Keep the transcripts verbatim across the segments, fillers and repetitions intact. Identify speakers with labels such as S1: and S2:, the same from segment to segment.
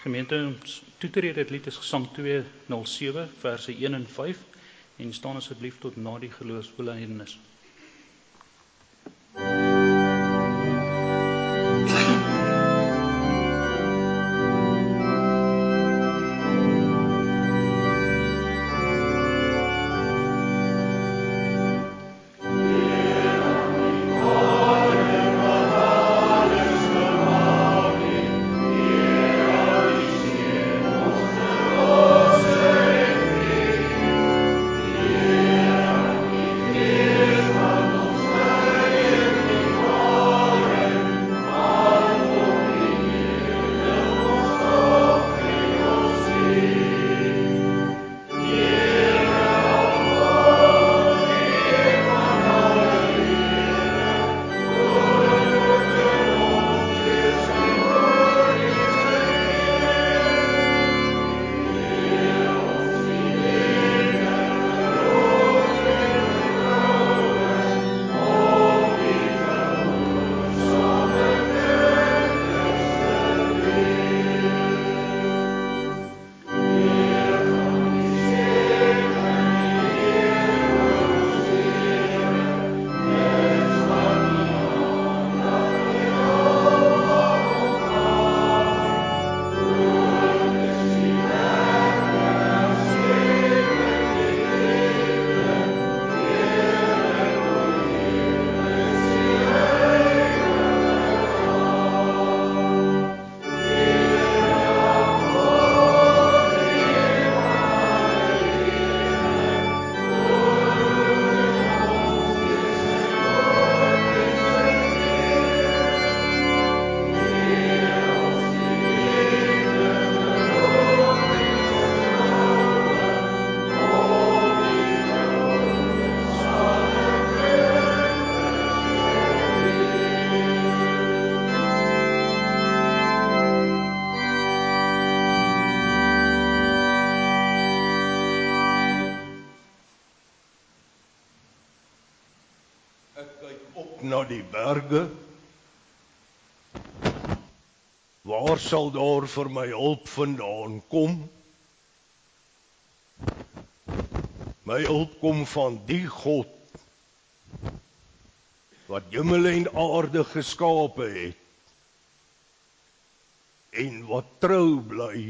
S1: Gemeente, ons toetrede het lied is Gesang twee nul sewe, verse een en vyf, en staan asseblief tot na die geloofsbelijdenis.
S2: Na die berge, waar sal daar vir my hulp vandaan kom? My hulp kom van die God, wat hemel en aarde geskape het, en wat trou bly,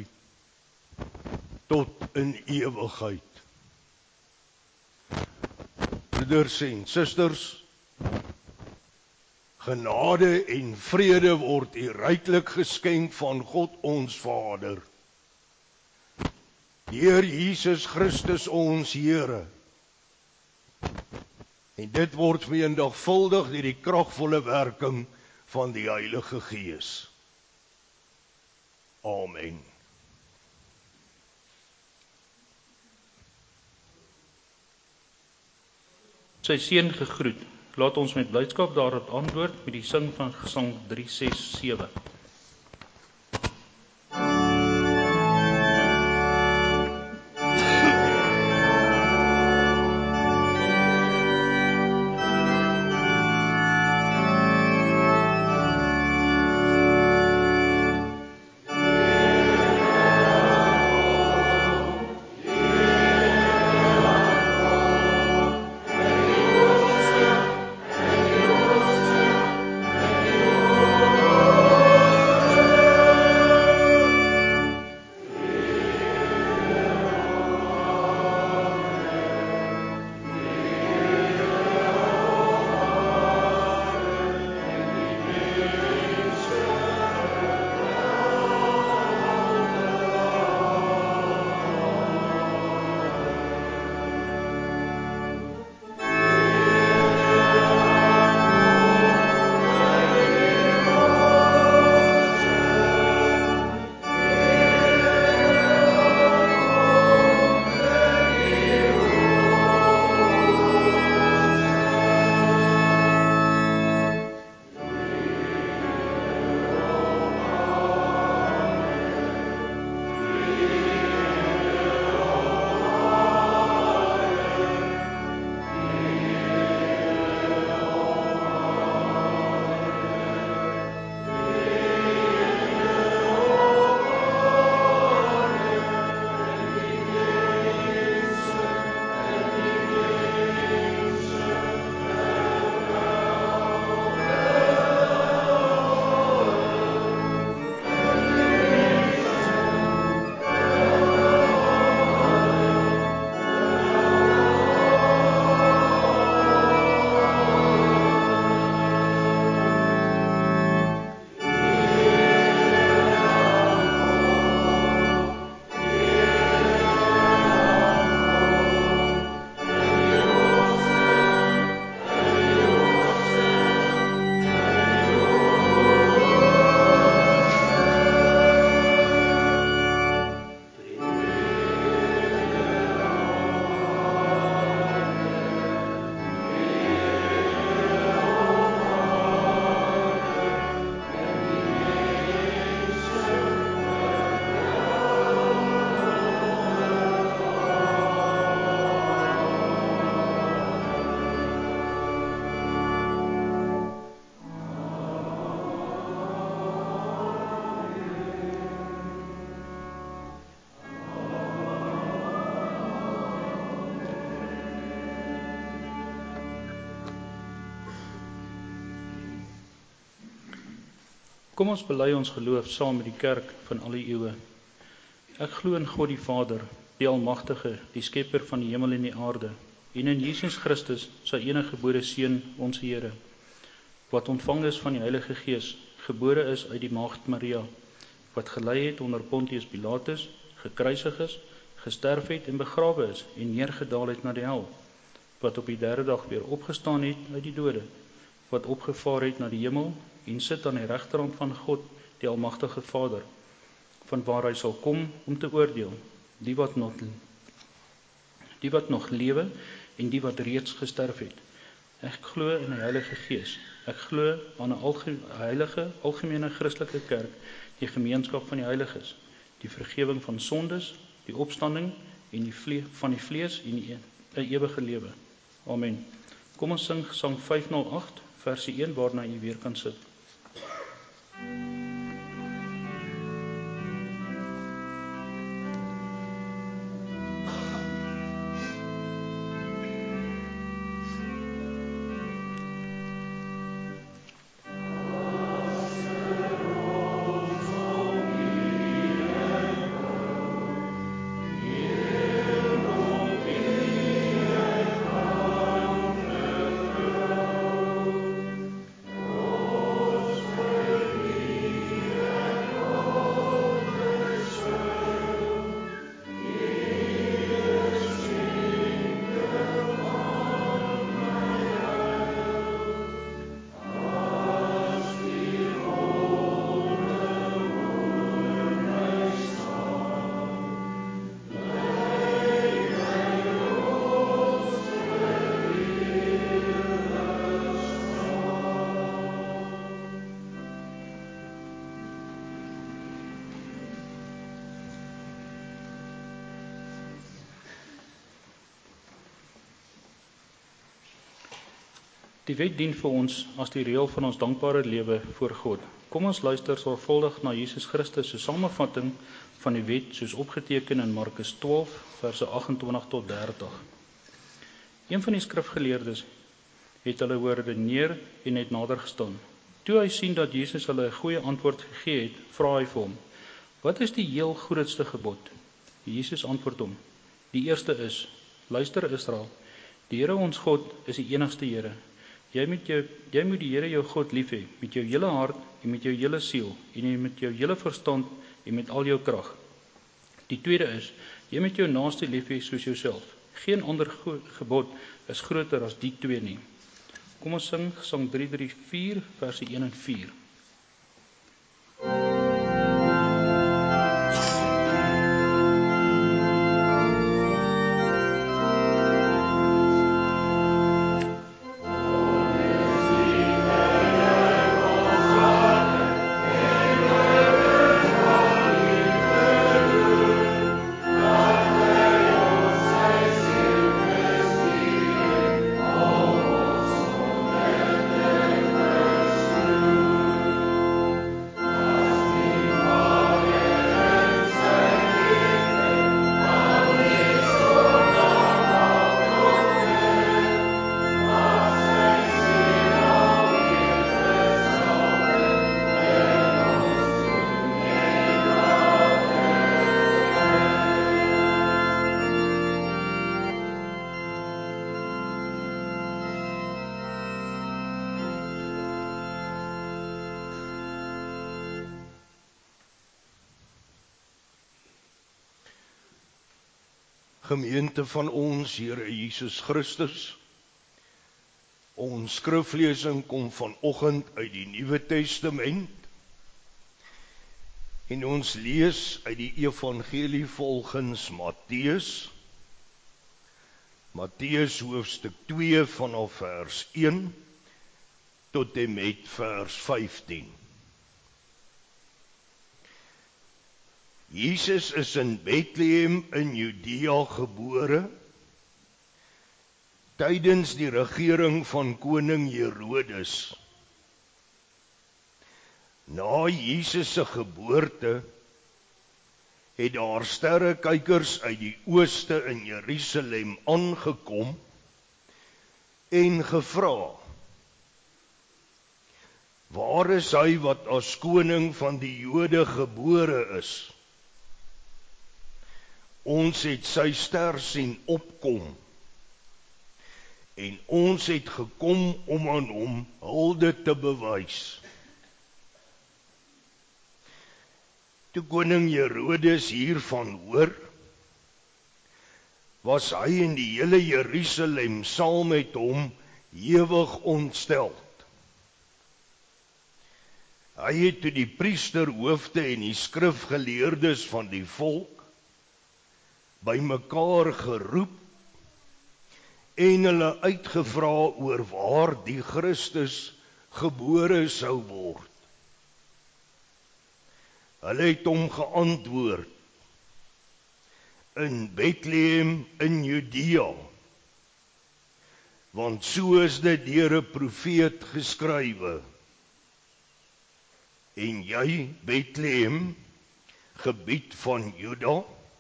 S2: tot in ewigheid. Broeders en susters, genade en vrede word u ryklik geskenk van God ons Vader, deur Jesus Christus ons Here, en dit word vermenigvuldig deur die kragvolle werking van die Heilige Gees. Amen.
S1: Sy seun gegroet. Laat ons met blydskap daarop antwoord met die sing van Gesang drie ses sewe.
S3: Oh
S1: Kom ons bely ons geloof saam met die kerk van al die eeue. Ek glo in God die Vader, die Almagtige, die Skepper van die hemel en die aarde, en in Jesus Christus, sy enige gebore Seun, ons Here, wat ontvang is van die Heilige Gees, gebore is uit die Maagd Maria, wat gelei het onder Pontius Pilatus, gekruisig is, gesterf het en begrawe is, en neergedaal het na die hel, wat op die derde dag weer opgestaan het uit die dode, wat opgevaar het na die hemel, en sit aan die regterhand van God, die Almagtige Vader, van waar hy sal kom om te oordeel, die wat nog, die wat nog lewe, en die wat reeds gesterf het. Ek glo in die Heilige Gees. Ek glo aan 'n alge, heilige, algemene Christelike kerk, die gemeenskap van die heiliges, die vergewing van sondes, die opstanding en die vle, van die vlees en die e, ewige lewe. Amen. Kom ons sing Psalm vyfhonderd agt, versie een, waarna jy weer kan sit. Die wet dien vir ons as die reël van ons dankbare lewe voor God. Kom ons luister sorgvuldig na Jesus Christus se samevatting van die wet soos opgeteken in Markus twaalf verse agt-en-twintig tot dertig. Een van die skrifgeleerdes het hulle hoor redeneer en het nader gestaan. Toe hy sien dat Jesus hulle 'n goeie antwoord gegee het, vra hy vir hom: "Wat is die heel grootste gebod?" Jesus antwoord hom: "Die eerste is: Luister Israel, die Here ons God is die enigste Here. Jy moet, jou, jy moet die Here jou God lief hê, met jou hele hart en met jou hele siel, en met jou hele verstand en met al jou krag. Die tweede is: jy moet jou naaste lief hê soos jouself. Geen ander gebod is groter as die twee nie." Kom ons sing Psalm drie drie vier, verse een en vier.
S2: Gemeente van ons Here Jesus Christus, ons skriflesing kom vanoggend uit die Nuwe Testament en ons lees uit die Evangelie volgens Matteus, Matteus hoofstuk twee vanaf vers een tot en met vers vyftien. Jesus is in Bethlehem in Judea gebore, tydens die regering van koning Herodes. Na Jesus se geboorte het daar sterrekykers uit die ooste in Jerusalem aangekom en gevra: Waar is hy wat as koning van die Jode gebore is? Ons het sy ster sien opkom, en ons het gekom om aan hom hulde te bewys. Toe koning Herodes hiervan hoor, was hy en die hele Jerusalem saam met hom ewig ontsteld. Hy het toe die priesterhoofde en die skrifgeleerdes van die volk bymekaar geroep en hulle uitgevra oor waar die Christus gebore sou word. Hulle het hom geantwoord: in Bethlehem in Judea, want so is dit deur 'n profeet geskrywe. En jy, Bethlehem, gebied van Juda,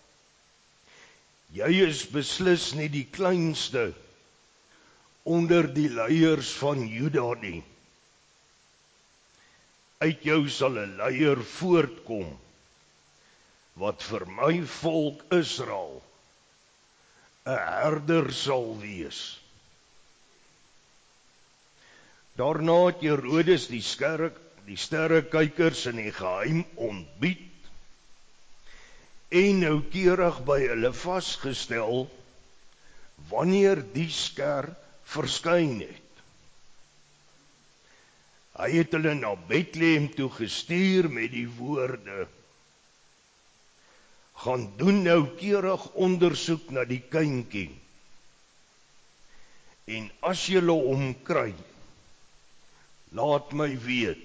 S2: jy is beslis nie die kleinste onder die leiers van Juda nie. Uit jou sal 'n leier voortkom, wat vir my volk Israel 'n herder sal wees. Daarna het Herodes die sterre, die sterrekykers in die geheim ontbied en noukeurig by hulle vasgestel wanneer die ster verskyn het. Hy het hulle na Bethlehem toe gestuur met die woorde: gaan doen noukeurig ondersoek na die kindjie, en as julle hom kry, laat my weet,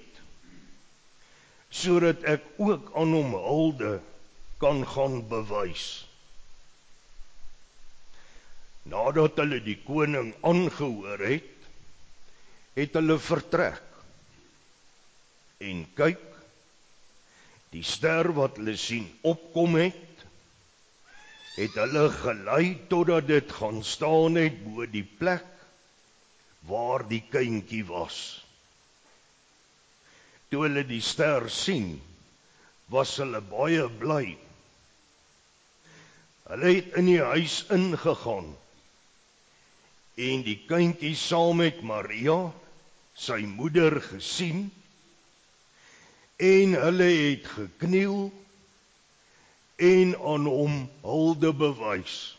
S2: sodat ek ook aan hom hulde kan gaan bewys. Nadat hulle die koning aangehoor het, het hulle vertrek. En kyk, die ster wat hulle sien opkom het, het hulle gelei totdat dit gaan staan het bo die plek waar die kindjie was. Toe hulle die ster sien, was hulle baie bly. Hulle het in die huis ingegaan en die kindjie saam met Maria, sy moeder, gesien, en hulle het gekniel en aan hom hulde bewys.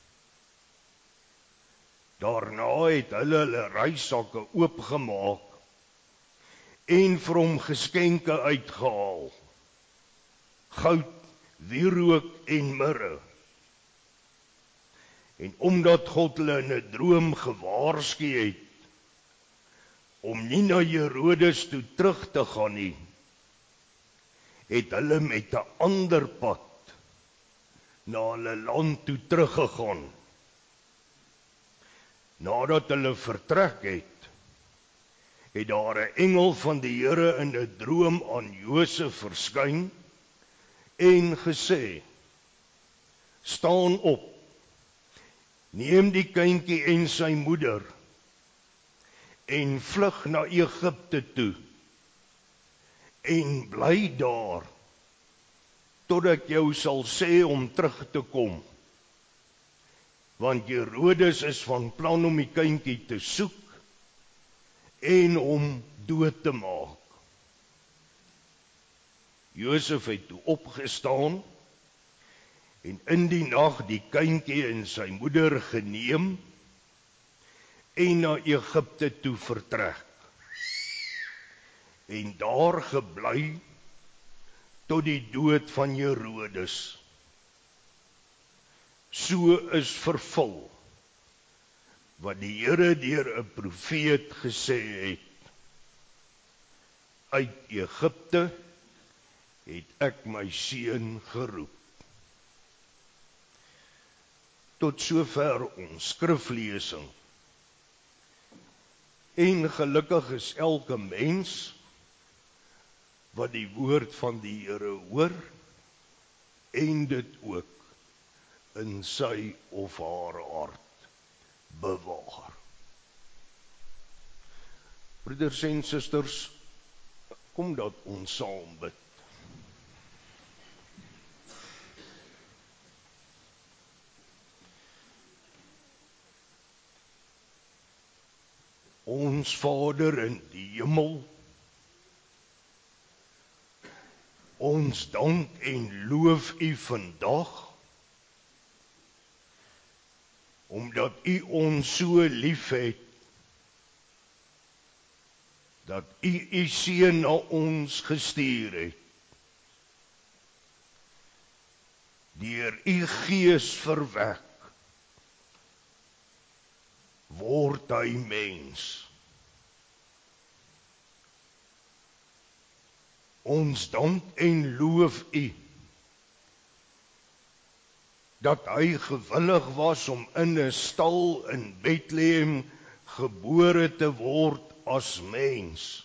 S2: Daarna het hulle hulle reissakke oopgemaak en vir hom geskenke uitgehaal: goud, wierook en mirre. En omdat God hulle in 'n droom gewaarsku het om nie na Herodes toe terug te gaan nie, het hulle met 'n ander pad na hulle land toe teruggegaan. Nadat hulle vertrek het, het daar 'n engel van die Here in 'n droom aan Josef verskyn en gesê: staan op, neem die kindjie en sy moeder en vlug na Egipte toe en bly daar totdat ek jou sal sê om terug te kom, want Herodes is van plan om die kindjie te soek en hom dood te maak. Josef het toe opgestaan en in die nag die kindjie en sy moeder geneem en na Egipte toe vertrek en daar gebly tot die dood van Herodes. So is vervul wat die Here deur 'n profeet gesê het: uit Egipte het ek my seun geroep. Tot sover ons skriflesing. En gelukkig is elke mens wat die woord van die Here hoor en dit ook in sy of haar hart bewaar. Broeders en susters, Kom dat ons saam bid. Ons Vader in die hemel, ons dank en loof U vandag, omdat U ons so lief het, dat U U Seun na ons gestuur het. Deur U Gees verwek, word hy mens. Ons dank en loof U, dat hy gewillig was om in 'n stal in Bethlehem gebore te word as mens.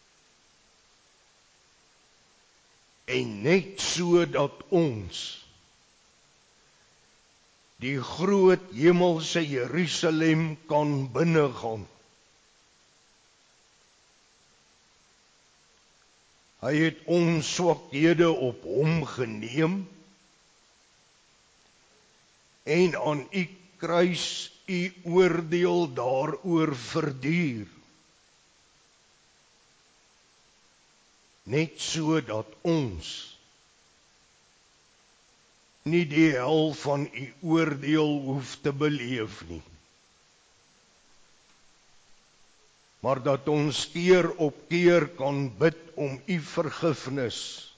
S2: En net so dat ons die groot hemelse Jerusalem kan binnegaan. Hy het ons swakhede op hom geneem en aan U kruis U oordeel daaroor verduur. Net so dat ons nie die hel van U oordeel hoef te beleef nie, maar dat ons keer op keer kan bid om U vergifnis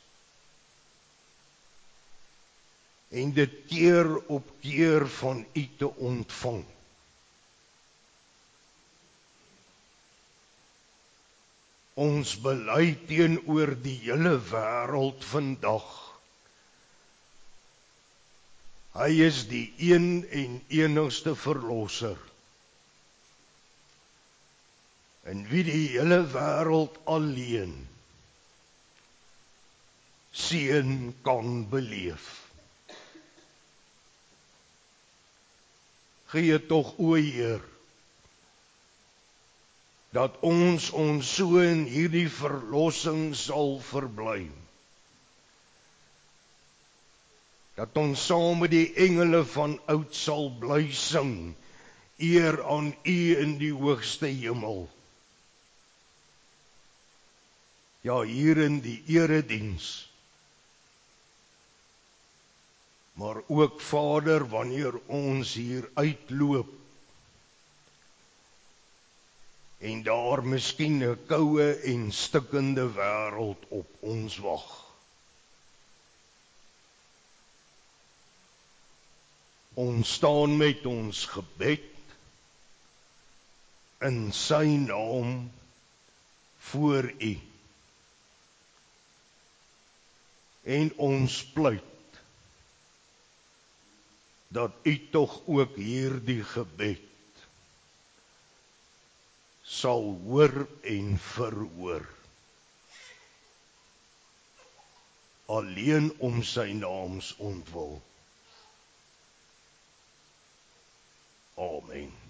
S2: en dit keer op keer van U te ontvang. Ons bely teenoor die hele wêreld vandag. Hy is die een en enigste verlosser, in wie die hele wêreld alleen seën kan beleef. Gee tog, o Heer, dat ons ons so in hierdie verlossing sal verbly. Dat ons saam met die engele van oud sal bly sing, eer aan U in die hoogste hemel. Ja, hier in die erediens. Maar ook, Vader, wanneer ons hier uitloop en daar miskien 'n koue en stikkende wêreld op ons wag. Ons staan met ons gebed in sy naam voor U. En ons pleit dat U tog ook hierdie gebed sal hoor en verhoor. Alleen om sy naams ontwil. Amen.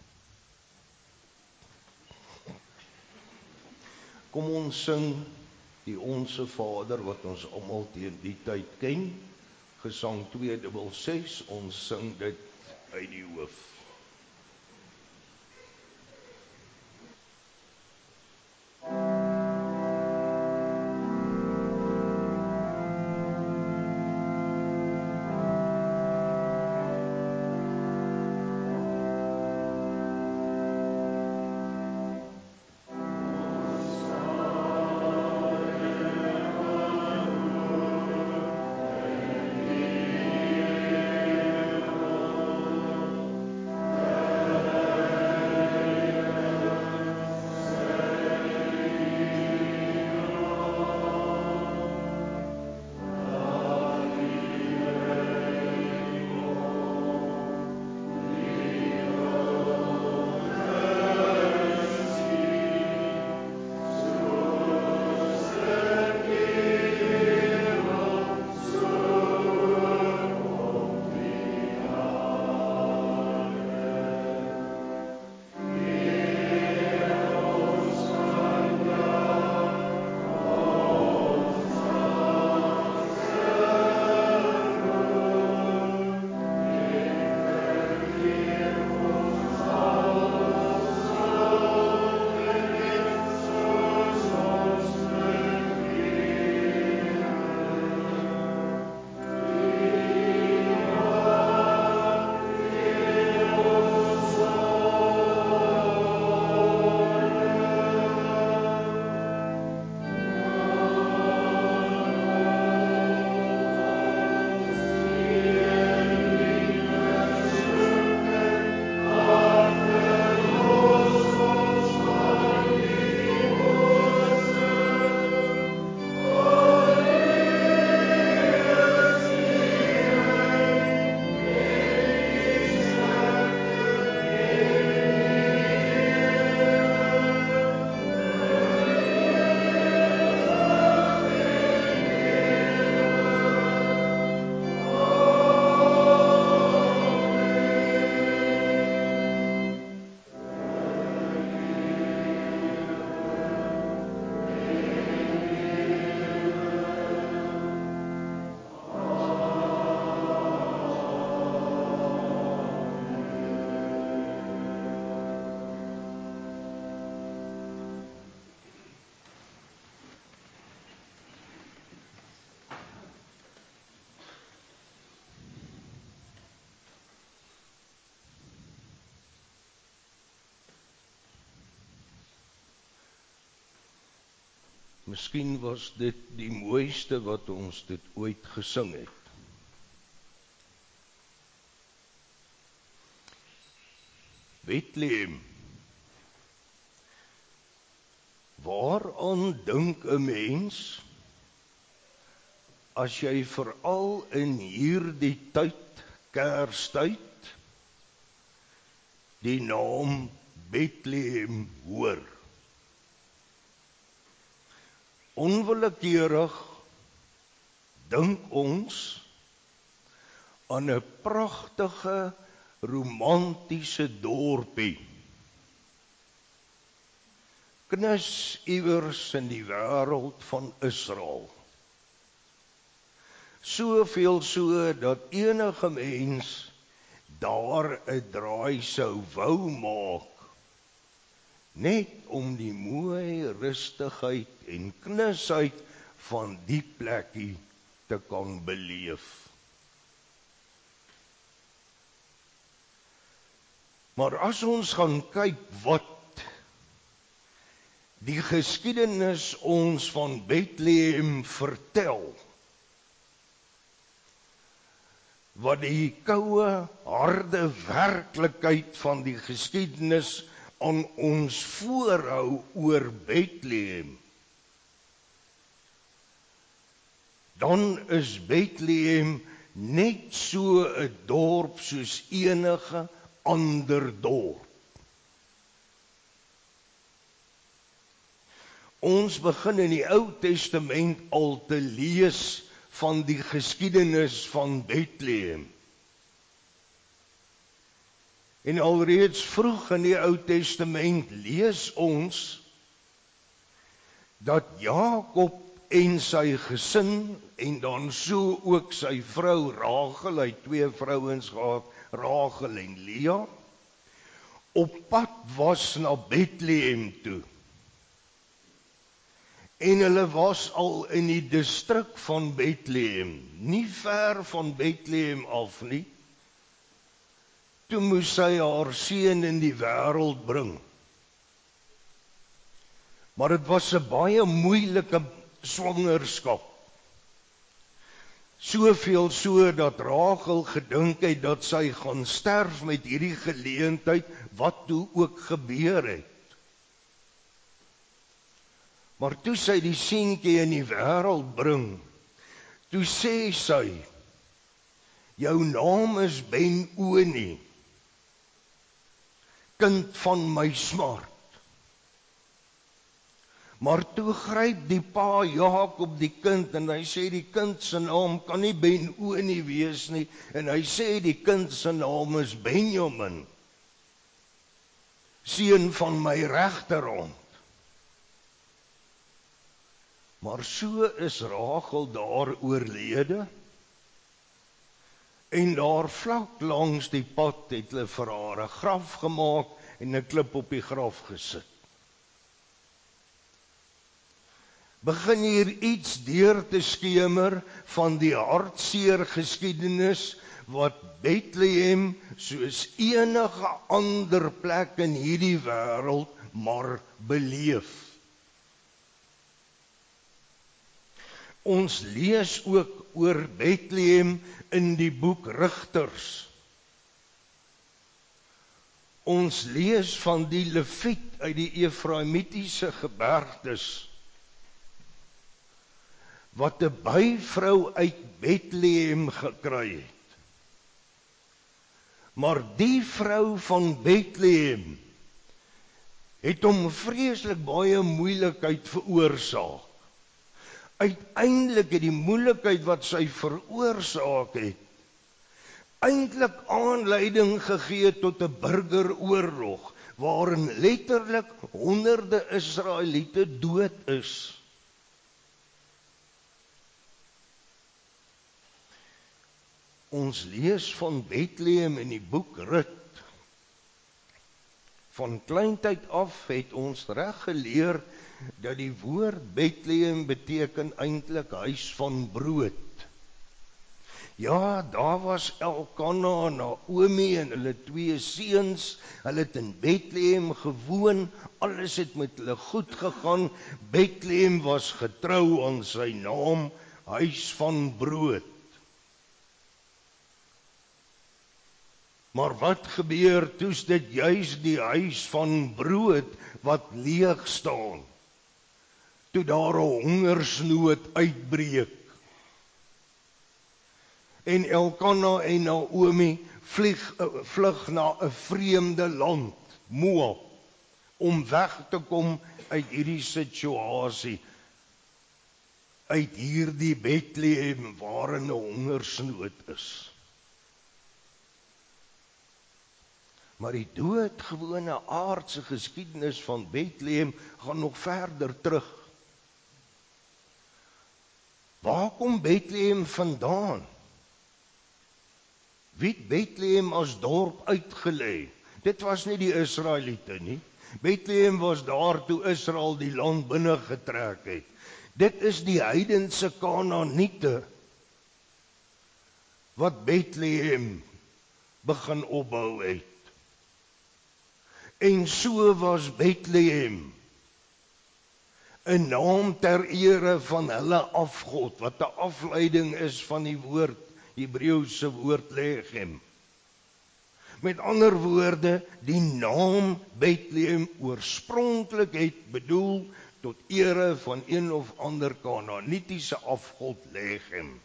S2: Kom ons sing die Onse Vader wat ons almal teen die tyd ken. Gesang twee dubbel ses, ons sing dit uit die hoof. Miskien was dit die mooiste wat ons dit ooit gesing het. Bethlehem. Waaraan dink 'n mens as jy veral in hierdie tyd, Kerstyd, die naam Bethlehem hoor? Onwillekeurig dink ons aan 'n pragtige, romantiese dorpie. Knus iewers in die wêreld van Israel. Soveel so dat enige mens daar 'n draai sou wou maak, net om die mooi rustigheid en knusheid van die plekkie te kan beleef. Maar as ons gaan kyk wat die geskiedenis ons van Bethlehem vertel, wat die koue, harde werklikheid van die geskiedenis aan ons voorhou oor Bethlehem, dan is Bethlehem net so 'n dorp soos enige ander dorp. Ons begin in die Ou Testament al te lees van die geskiedenis van Bethlehem. En alreeds vroeg in die Ou Testament lees ons dat Jakob en sy gesin, en dan so ook sy vrou Rachel, hy het twee vrouens gehad, Rachel en Lea, op pad was na Bethlehem toe. En hulle was al in die distrik van Bethlehem, nie ver van Bethlehem af nie. Toe moes sy haar seun in die wêreld bring. Maar dit was 'n baie moeilike swangerskap. Soveel so dat Rachel gedink het dat sy gaan sterf met hierdie geleentheid, wat toe ook gebeur het. Maar toe sy die seentjie in die wêreld bring, toe sê sy, jou naam is Ben-Oni, kind van my smart. Maar toe gryp die pa Jakob die kind en hy sê die kind se naam kan nie Ben-Oni wees nie, en hy sê die kind se naam is Benjamin, seun van my regterhand. Maar so is Rachel daar oorlede, en daar vlak langs die pad het hulle vir haar 'n graf gemaak en 'n klip op die graf gesit. Begin hier iets deur te skemer van die hartseer geskiedenis wat Bethlehem soos enige ander plek in hierdie wêreld maar beleef. Ons lees ook oor Bethlehem in die boek Rigters. Ons lees van die Lewiet uit die Efraimitiese gebergtes, wat 'n byvrou uit Bethlehem gekry het. Maar die vrou van Bethlehem het hom vreeslik baie moeilikheid veroorsaak. Uiteindelik het die moeilikheid wat sy veroorsaak het, eintlik aanleiding gegee tot 'n burgeroorlog, waarin letterlik honderde Israeliete dood is. Ons lees van Bethlehem in die boek Rut. Van kleintyd af het ons reg geleer dat die woord Bethlehem beteken eintlik huis van brood. Ja, daar was Elkana en Naomi en hulle twee seuns. Hulle het in Bethlehem gewoon. Alles het met hulle goed gegaan. Bethlehem was getrou aan sy naam, huis van brood. Maar wat gebeur toe is dit juis die huis van brood wat leeg staan? Toe daar 'n hongersnood uitbreek. En Elkana en Naomi vlieg, vlug na 'n vreemde land, Moab, om weg te kom uit hierdie situasie, uit hierdie Bethlehem waarin 'n hongersnood is. Maar die doodgewone aardse geskiedenis van Bethlehem gaan nog verder terug. Waar kom Bethlehem vandaan? Wie het Bethlehem as dorp uitgelê? Dit was nie die Israeliete nie. Bethlehem was daar toe Israel die land binne getrek het. Dit is die heidense Kanaaniete wat Bethlehem begin opbou het. En so was Bethlehem 'n naam ter ere van hulle afgod, wat 'n afleiding is van die woord, Hebreëse woord Lechem. Met ander woorde, die naam Bethlehem oorspronklik het bedoel tot ere van een of ander Kanaanitiese afgod Lechem.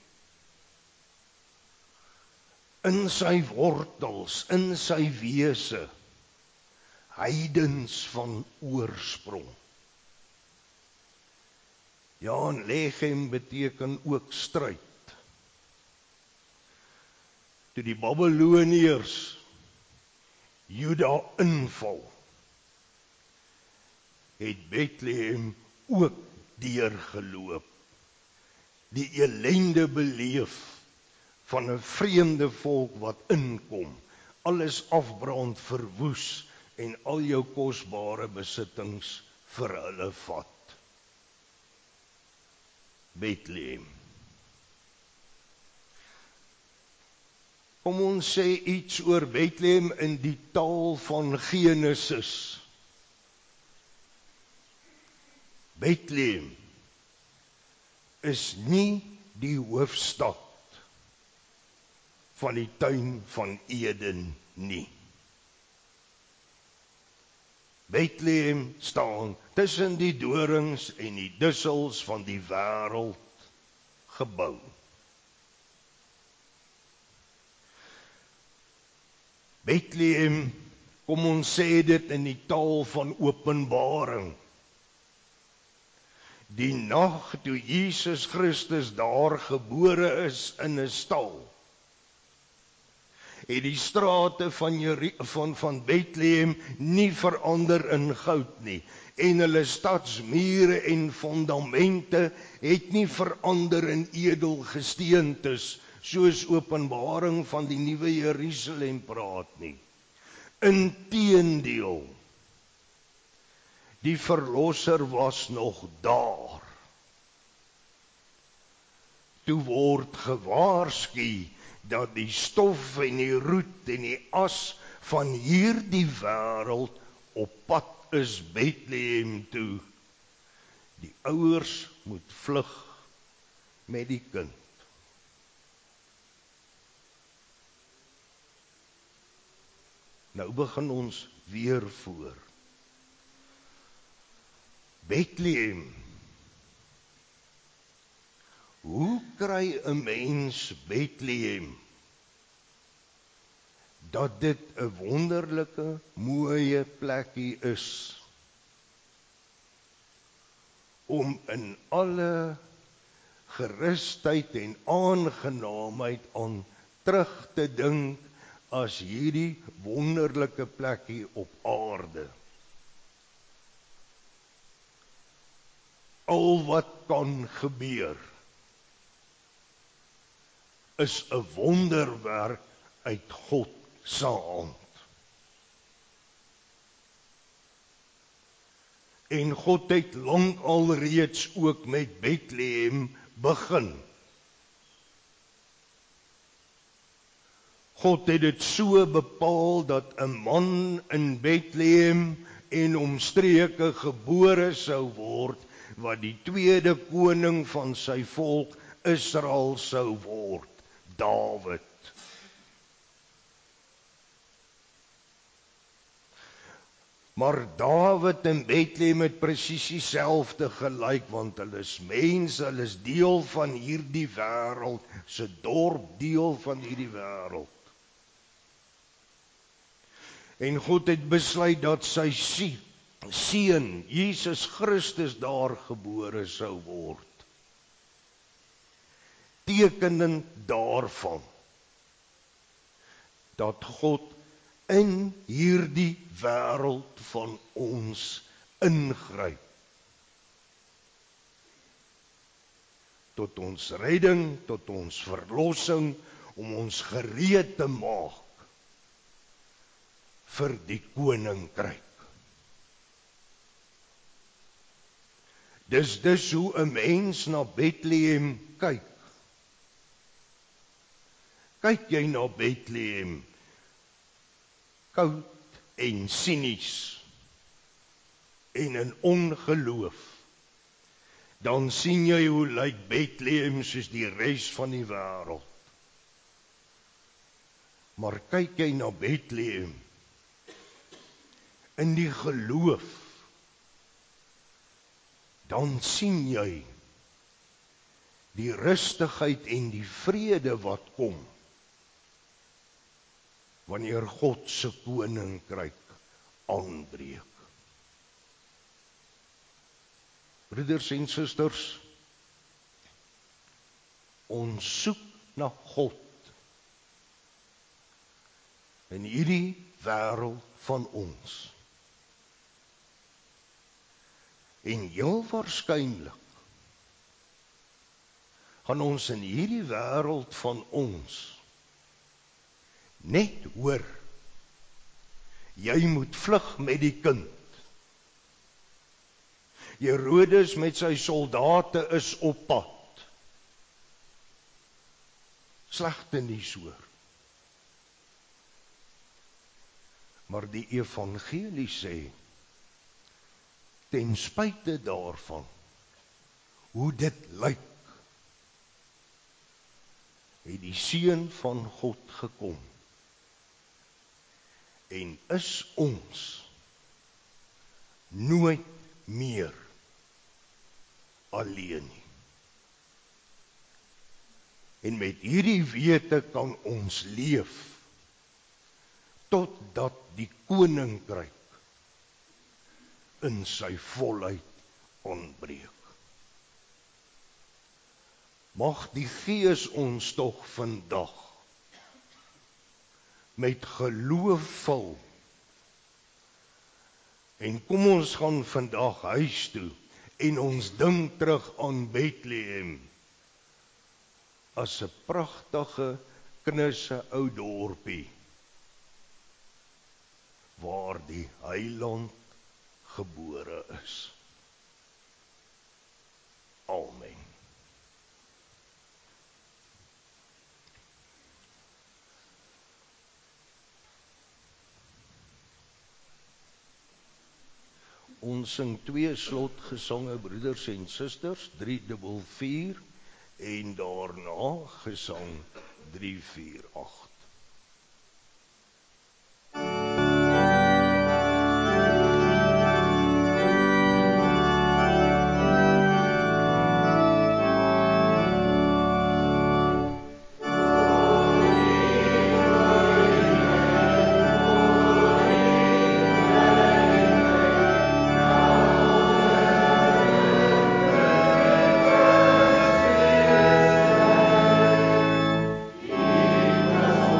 S2: In sy wortels, in sy wese, heidens van oorsprong. Ja, en Lechem beteken ook stryd. Toe die Babyloniërs Juda inval, het Bethlehem ook deurgeloop, die ellende beleef van 'n vreemde volk wat inkom, alles afbrand, verwoes en al jou kosbare besittings vir hulle vat. Bethlehem. Kom ons sê iets oor Bethlehem in die taal van Genesis. Bethlehem is nie die hoofstad van die tuin van Eden nie. Bethlehem staan tussen die dorings en die dussels van die wêreld gebou. Bethlehem, kom ons sê dit in die taal van Openbaring. Die nag toe Jesus Christus daar gebore is in 'n stal, het die strate van, Jeri- van, van Bethlehem nie verander in goud nie, en hulle stadsmure en fondamente het nie verander in edelgesteentes, soos Openbaring van die nuwe Jerusalem praat nie. Inteendeel, die Verlosser was nog daar. Toe word gewaarsku dat die stof en die roet en die as van hierdie wêreld op pad is Bethlehem toe. Die ouers moet vlug met die kind. Nou begin ons weer voor. Bethlehem. Hoe kry 'n mens Bethlehem dat dit 'n wonderlike, mooie plekkie is om in alle gerusheid en aangenaamheid aan terug te dink as hierdie wonderlike plekkie op aarde. Al wat kan gebeur is 'n wonderwerk uit God se hand. En God het lank al reeds ook met Bethlehem begin. God het dit so bepaal dat 'n man in Bethlehem en omstreke gebore sou word, wat die tweede koning van sy volk Israel sou word, Dawid. Maar Dawid en Bethlehem het presies dieselfde gelyk, want hulle is mense, hulle is deel van hierdie wêreld, se dorp deel van hierdie wêreld. En God het besluit dat sy seun, Jesus Christus, daar gebore sou word. Tekenend daarvan dat God in hierdie wêreld van ons ingryp. Tot ons redding, tot ons verlossing, om ons gereed te maak vir die koninkryk. Dis dis hoe 'n mens na Bethlehem kyk. Kyk jy na Bethlehem koud en sinies en in ongeloof, dan sien jy hoe lyk Bethlehem soos die res van die wêreld. Maar kyk jy na Bethlehem in die geloof, dan sien jy die rustigheid en die vrede wat kom wanneer God se koninkryk aanbreek. Broeders en susters, ons soek na God in hierdie wêreld van ons. En heel waarskynlik gaan ons in hierdie wêreld van ons net hoor, jy moet vlug met die kind. Herodes met sy soldate is op pad. Slegte nuus hoor. Maar die evangelie sê, ten spyte daarvan, hoe dit lyk, het die Seun van God gekom, en is ons nooit meer alleen nie. En met hierdie wete kan ons leef, totdat die koninkryk in sy volheid aanbreek. Mag die Gees ons tog vandag met geloof vul. En kom ons gaan vandag huis toe en ons dink terug aan Bethlehem as 'n pragtige, knisse ou dorpie waar die Heiland gebore is. Amen. Ons sing twee slotgesange, broeders en susters, drie dubbel vier, en daarna gesang drie vier agt.
S3: Oh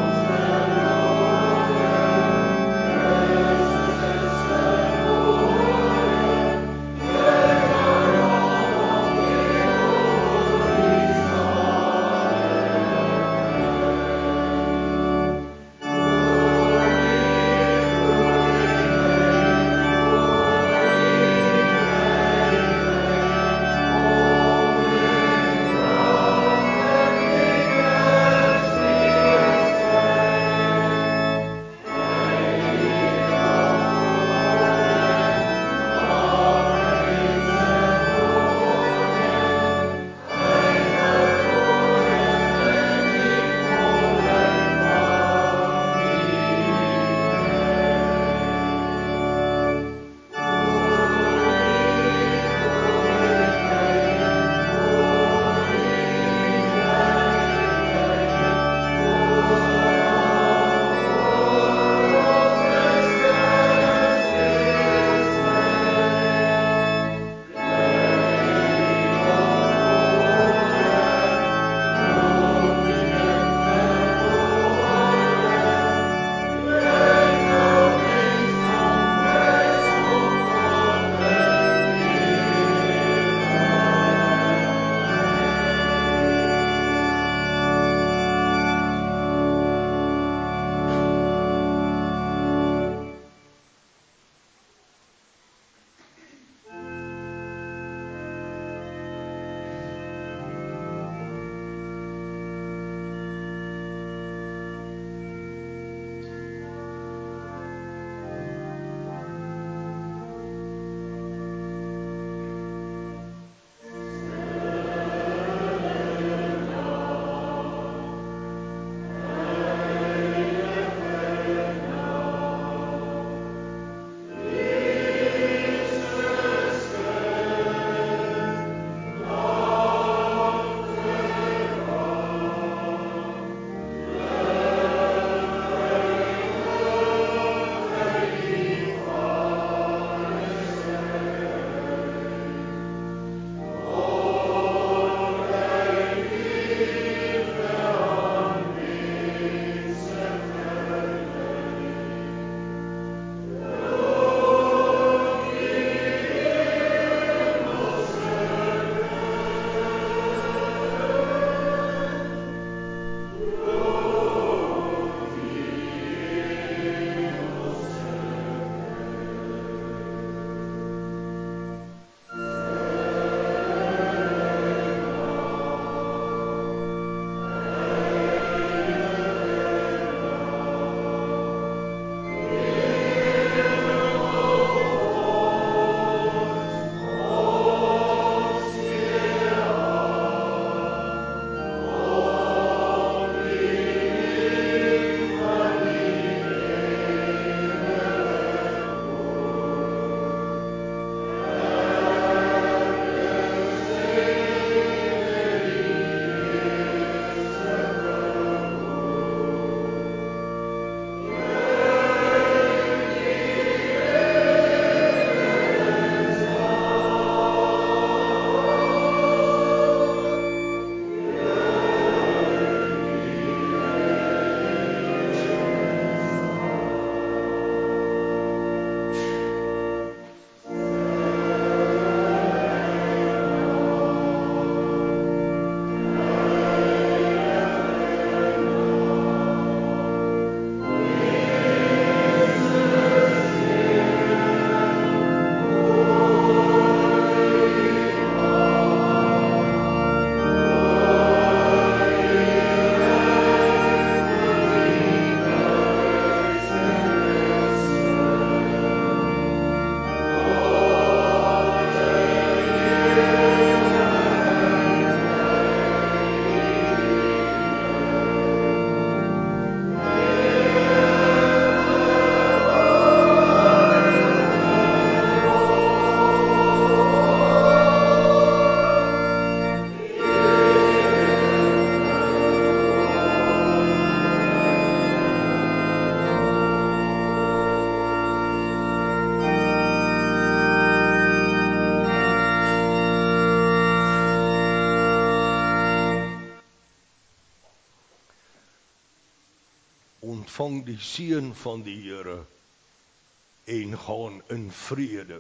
S2: ontvang die seën van die Here en gaan in vrede.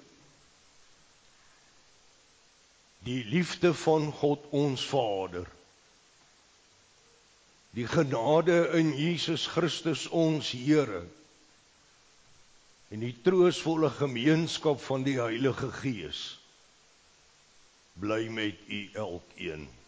S2: Die liefde van God ons Vader, die genade in Jesus Christus ons Here, en die troostvolle gemeenskap van die Heilige Gees, bly met u elkeen.